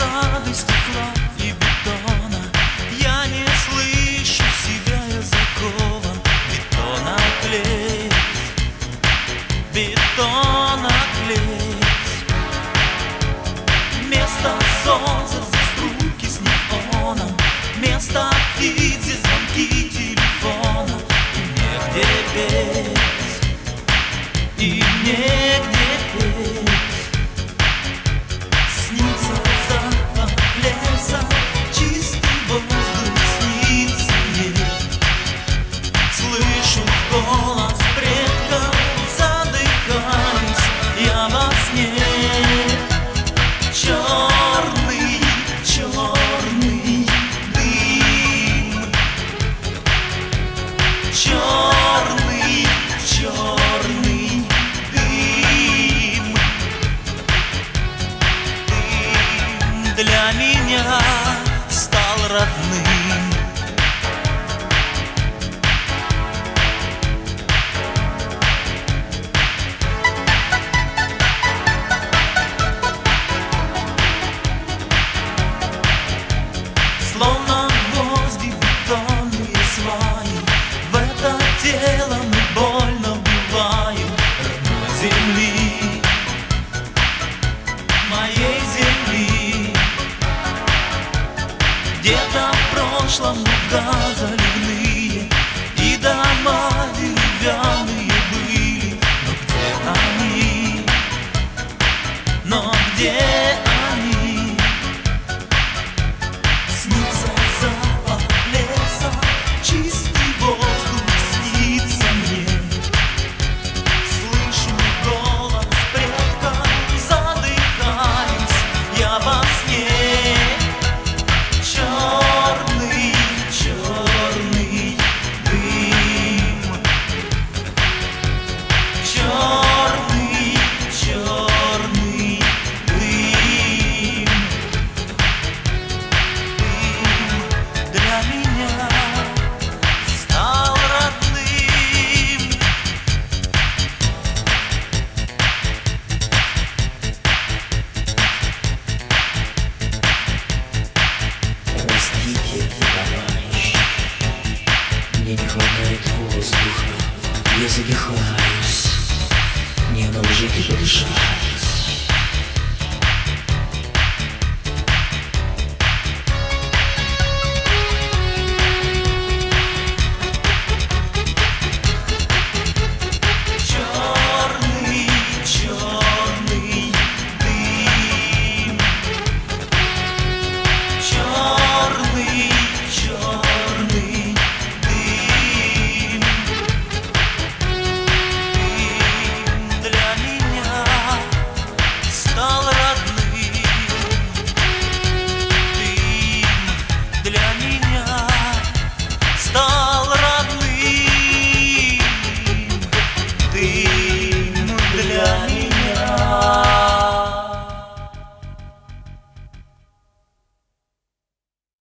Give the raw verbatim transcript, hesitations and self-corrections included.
фасады стекла и бетона. Я не слышу себя, я закован. Бетоноклеец, бетоноклеец. Вместо солнца струйки с неоном, вместо птицы звонки телефона. И негде петь, и негде петь. Снится запах леса, чистый воздух снится мне. Слышу голос предков, задыхаюсь я во сне. Черный, черный дым, черный, черный дым. Дым для меня стал родным. Словно гвозди, бетонные сваи, в это тело мы больно вбиваем. Родной земли, моей земли. Где-то в прошлом луга заливные и дома деревянные были. Но где они? Но где они? Снится запах леса, чистый воздух снится мне. Слышу голос предков, задыхаюсь я во сне. Черный, черный дым, черный, черный дым. Для меня стал родным. Простите, товарищ, мне не хватает воздуха, я задыхаюсь, не одолжите подышать.